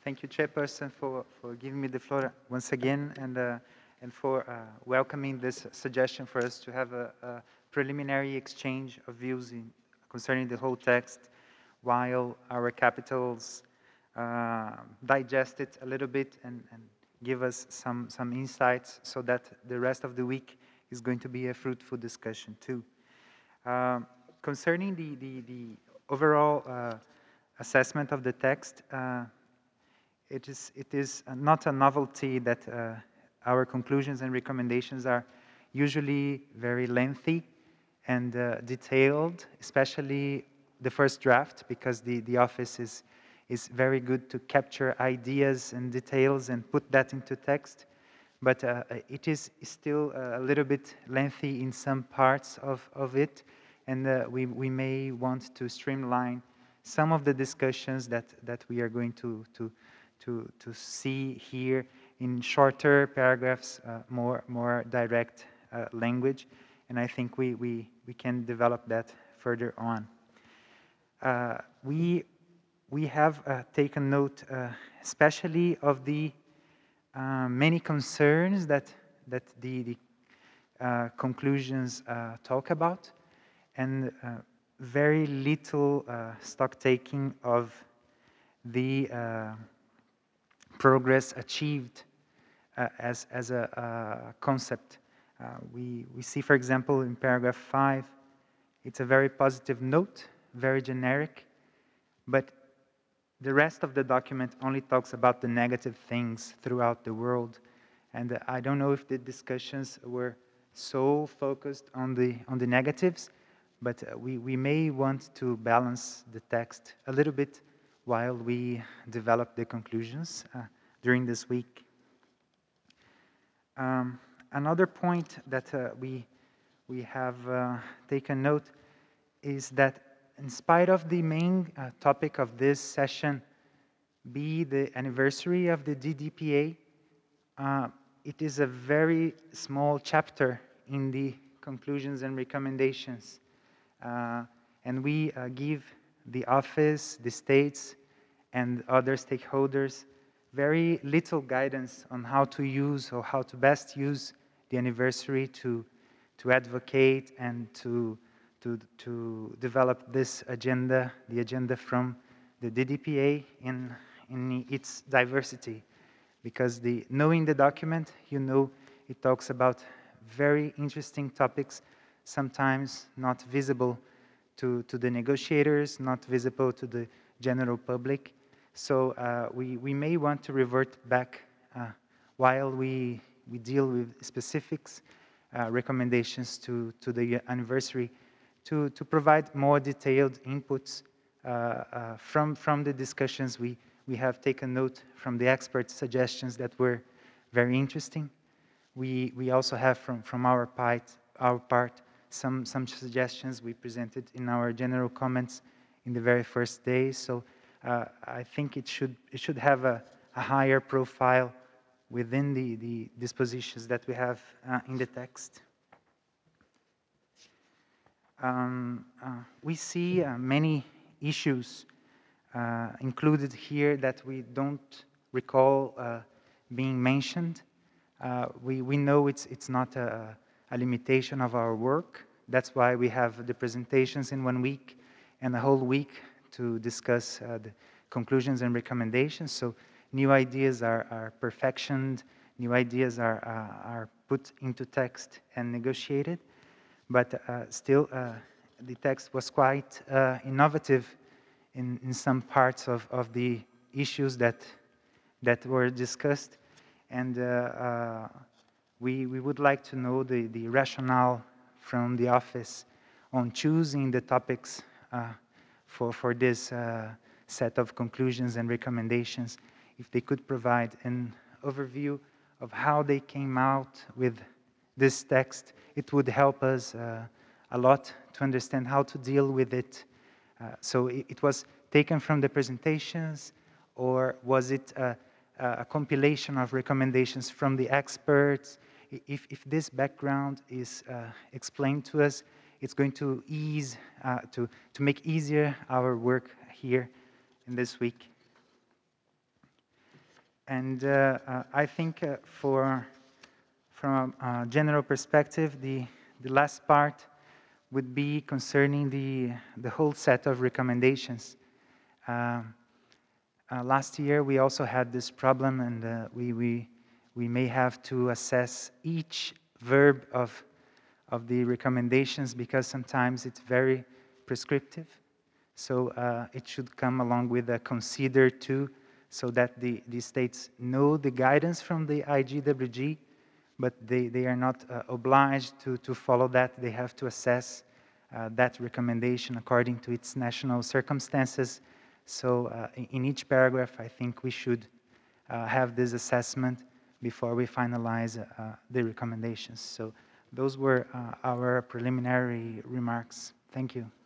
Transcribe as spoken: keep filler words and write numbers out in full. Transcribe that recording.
thank you, Chairperson, for, for giving me the floor once again and, uh, and for uh, welcoming this suggestion for us to have a, a preliminary exchange of views in, concerning the whole text while our capitals uh, digest it a little bit and, and give us some, some insights so that the rest of the week is going to be a fruitful discussion too. Um, concerning the, the, the overall uh, assessment of the text, uh, it is, it is not a novelty that uh, our conclusions and recommendations are usually very lengthy and uh, detailed, especially the first draft, because the, the office is, is very good to capture ideas and details and put that into text. But uh, it is still a little bit lengthy in some parts of, of it, and uh, we, we may want to streamline some of the discussions that, that we are going to, to, to, to see here in shorter paragraphs, uh, more, more direct uh, language, and I think we, we, we can develop that further on. Uh, we, we have uh, taken note uh, especially of the uh, many concerns that, that the, the uh, conclusions uh, talk about, and uh, very little uh, stock taking of the uh, progress achieved uh, as, as a, a concept. Uh, we, we see, for example, in paragraph five, it's a very positive note, very generic, but the rest of the document only talks about the negative things throughout the world. And uh, I don't know if the discussions were so focused on the, on the negatives, but uh, we, we may want to balance the text a little bit while we develop the conclusions uh, during this week. Um, another point that uh, we, we have uh, taken note is that in spite of the main uh, topic of this session be the anniversary of the D D P A, uh, it is a very small chapter in the conclusions and recommendations. Uh, and we uh, give the office, the states, and other stakeholders very little guidance on how to use or how to best use the anniversary to, to advocate and to, to, to develop this agenda, the agenda from the D D P A in, in its diversity. Because the, knowing the document, you know it talks about very interesting topics, sometimes not visible to, to the negotiators, not visible to the general public. So uh, we, we may want to revert back uh, while we, we deal with specifics, uh, recommendations to, to the anniversary, to, to provide more detailed inputs uh, uh, from, from the discussions. We, we have taken note from the expert suggestions that were very interesting. We, we also have from, from our part, our part some, some suggestions we presented in our general comments in the very first day. So uh, I think it should, it should have a, a higher profile within the, the dispositions that we have uh, in the text. Um, uh, we see uh, many issues uh, included here that we don't recall uh, being mentioned. Uh, we, we know it's, it's not a, a limitation of our work. That's why we have the presentations in one week and a whole week to discuss uh, the conclusions and recommendations. So new ideas are, are perfectioned, new ideas are, uh, are put into text and negotiated. But uh, still, uh, the text was quite uh, innovative in, in some parts of, of the issues that, that were discussed. And uh, uh, we, we would like to know the, the rationale from the office on choosing the topics uh, for, for this uh, set of conclusions and recommendations. If they could provide an overview of how they came out with this text, it would help us uh, a lot to understand how to deal with it. Uh, so it, it was taken from the presentations, or was it a, a compilation of recommendations from the experts? If, if this background is uh, explained to us, it's going to ease, uh, to, to make easier our work here in this week. And uh, uh, I think uh, for, from a general perspective, the, the last part would be concerning the, the whole set of recommendations. Um, uh, last year, we also had this problem, and uh, we, we, we may have to assess each verb of, of the recommendations because sometimes it's very prescriptive. So uh, it should come along with a consider to, so that the, the states know the guidance from the I G W G, but they, they are not uh, obliged to, to follow that. They have to assess uh, that recommendation according to its national circumstances. So uh, in, in each paragraph, I think we should uh, have this assessment before we finalize uh, the recommendations. So those were uh, our preliminary remarks. Thank you.